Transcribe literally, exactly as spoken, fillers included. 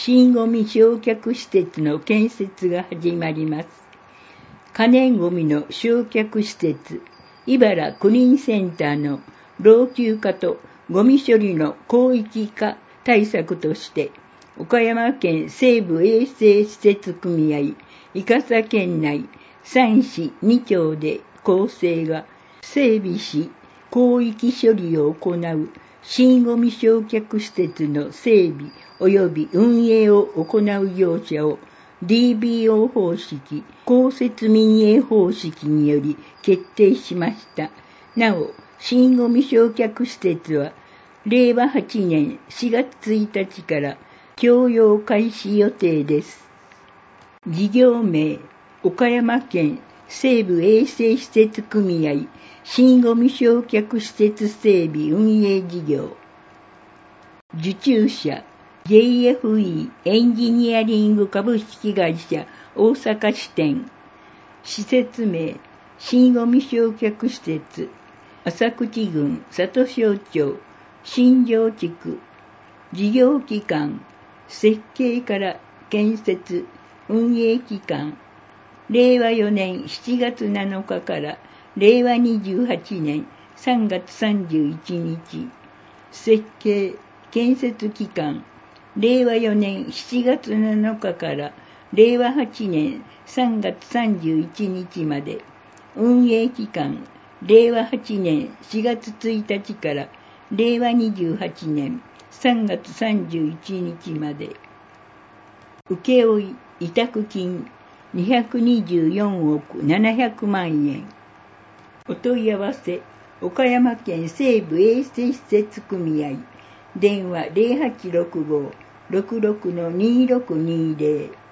新ごみ焼却施設の建設が始まります。可燃ごみの焼却施設、茨クリーンセンターの老朽化とゴミ処理の広域化対策として、岡山県西部衛生施設組合、伊笠県内さん市に町で構成が整備し、広域処理を行う新ごみ焼却施設の整備及び運営を行う業者を ディービーオー 方式、公設民営方式により決定しました。なお、新ごみ焼却施設は、れいわはちねんしがつついたちから供用開始予定です。事業名、岡山県西部衛生施設組合新ごみ焼却施設整備運営事業。受注者、ジェイエフイー エンジニアリング株式会社大阪支店。施設名、新ごみ焼却施設、浅口郡里庄町、新庄地区。事業期間、設計から建設、運営期間、れいわよねんしちがつなのかかられいわにじゅうはちねんさんがつさんじゅういちにち。設計、建設期間、れいわよねんしちがつなのかかられいわはちねんさんがつさんじゅういちにちまで。運営期間、れいわはちねんしがつついたちかられいわにじゅうはちねんさんがつさんじゅういちにちまで。請負委託金にひゃくにじゅうよんおくななひゃくまんえん。お問い合わせ、岡山県西部衛生施設組合。電話 ゼロはちろくご ろくろくのにろくにゼロ。